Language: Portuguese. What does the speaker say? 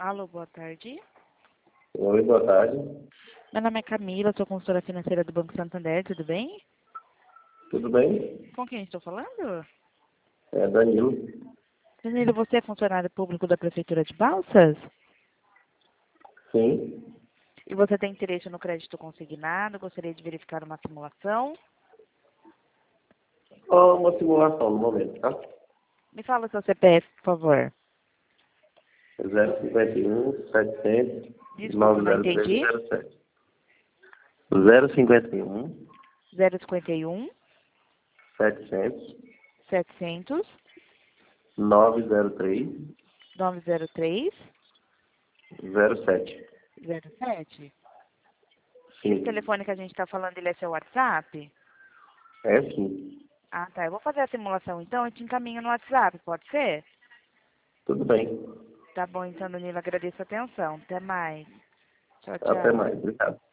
Alô, boa tarde. Oi, boa tarde. Meu nome é Camila, sou consultora financeira do Banco Santander, tudo bem? Tudo bem? Com quem estou falando? É Danilo. Danilo, você é funcionário público da Prefeitura de Balsas? Sim. E você tem interesse no crédito consignado? Gostaria de verificar uma simulação? Ó, uma simulação no momento, tá? Me fala o seu CPF, por favor. 051 700 Desculpa, não entendi. 90307. 051 051 700 700 903 903 07. 07. Esse Sim. telefone que a gente está falando, ele é seu WhatsApp? É sim. Ah, tá. Eu vou fazer a simulação então e te encaminho no WhatsApp, pode ser? Tudo bem. Tá bom, então, Danilo, agradeço a atenção. Até mais. Tchau, Até tchau. mais. Obrigado.